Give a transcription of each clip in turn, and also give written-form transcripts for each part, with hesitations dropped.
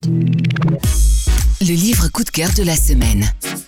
Le livre coup de cœur de la semaine.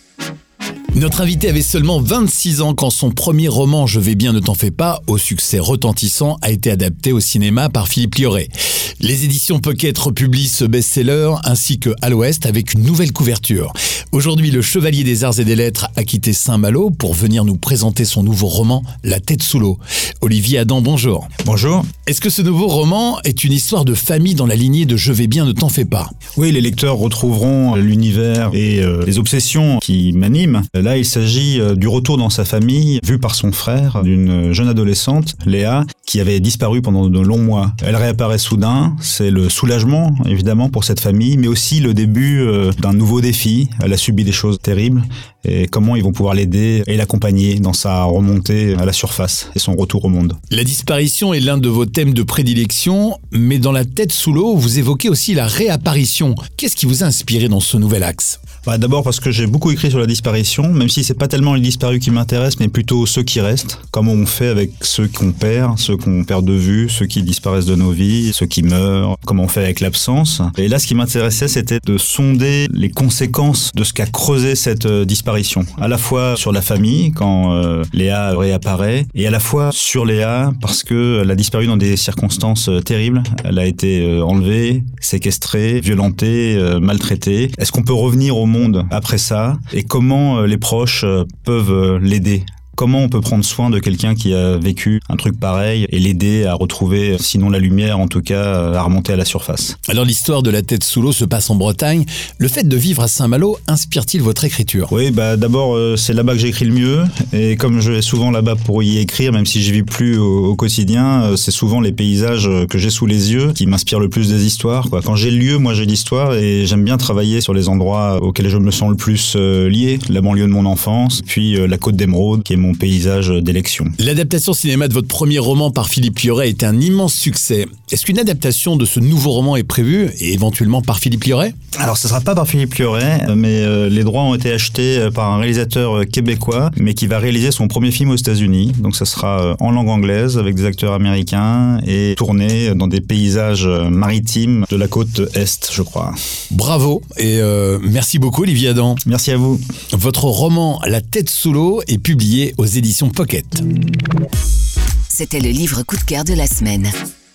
Notre invité avait seulement 26 ans quand son premier roman « Je vais bien, ne t'en fais pas », au succès retentissant, a été adapté au cinéma par Philippe Lioré. Les éditions Pocket republient ce best-seller ainsi que À l'Ouest avec une nouvelle couverture. Aujourd'hui, le chevalier des arts et des lettres a quitté Saint-Malo pour venir nous présenter son nouveau roman « La tête sous l'eau ». Olivier Adam, bonjour. Bonjour. Est-ce que ce nouveau roman est une histoire de famille dans la lignée de « Je vais bien, ne t'en fais pas » ? Oui, les lecteurs retrouveront l'univers et les obsessions qui m'animent. Là, il s'agit du retour dans sa famille, vu par son frère, d'une jeune adolescente, Léa, qui avait disparu pendant de longs mois. Elle réapparaît soudain, c'est le soulagement, évidemment, pour cette famille, mais aussi le début d'un nouveau défi. Elle a subi des choses terribles, et comment ils vont pouvoir l'aider et l'accompagner dans sa remontée à la surface et son retour au monde. La disparition est l'un de vos thèmes de prédilection, mais dans La tête sous l'eau, vous évoquez aussi la réapparition. Qu'est-ce qui vous a inspiré dans ce nouvel axe ? D'abord parce que j'ai beaucoup écrit sur la disparition, même si c'est pas tellement les disparus qui m'intéressent, mais plutôt ceux qui restent. Comment on fait avec ceux qu'on perd de vue, ceux qui disparaissent de nos vies, ceux qui meurent, comment on fait avec l'absence. Et là, ce qui m'intéressait, c'était de sonder les conséquences de ce qu'a creusé cette disparition. À la fois sur la famille, quand Léa réapparaît, et à la fois sur Léa, parce que elle a disparu dans des circonstances terribles. Elle a été enlevée, séquestrée, violentée, maltraitée. Est-ce qu'on peut revenir au monde après ça, et comment les proches peuvent l'aider? Comment on peut prendre soin de quelqu'un qui a vécu un truc pareil et l'aider à retrouver, sinon la lumière, en tout cas, à remonter à la surface? Alors l'histoire de La tête sous l'eau se passe en Bretagne. Le fait de vivre à Saint-Malo inspire-t-il votre écriture ? Oui, d'abord, c'est là-bas que j'écris le mieux. Et comme je vais souvent là-bas pour y écrire, même si je vis plus au quotidien, c'est souvent les paysages que j'ai sous les yeux qui m'inspirent le plus des histoires, quoi. Quand j'ai le lieu, moi j'ai l'histoire, et j'aime bien travailler sur les endroits auxquels je me sens le plus lié. La banlieue de mon enfance, puis la Côte d'Émeraude, qui est mon paysage d'élection. L'adaptation cinéma de votre premier roman par Philippe Lioré est un immense succès. Est-ce qu'une adaptation de ce nouveau roman est prévue, et éventuellement par Philippe Lioré ? Alors, ce sera pas par Philippe Lioré, mais les droits ont été achetés par un réalisateur québécois, mais qui va réaliser son premier film aux États-Unis. Donc, ça sera en langue anglaise, avec des acteurs américains, et tourné dans des paysages maritimes de la côte Est, je crois. Bravo, et merci beaucoup Olivier Adam. Merci à vous. Votre roman La tête sous l'eau est publié aux éditions Pocket. C'était le livre coup de cœur de la semaine.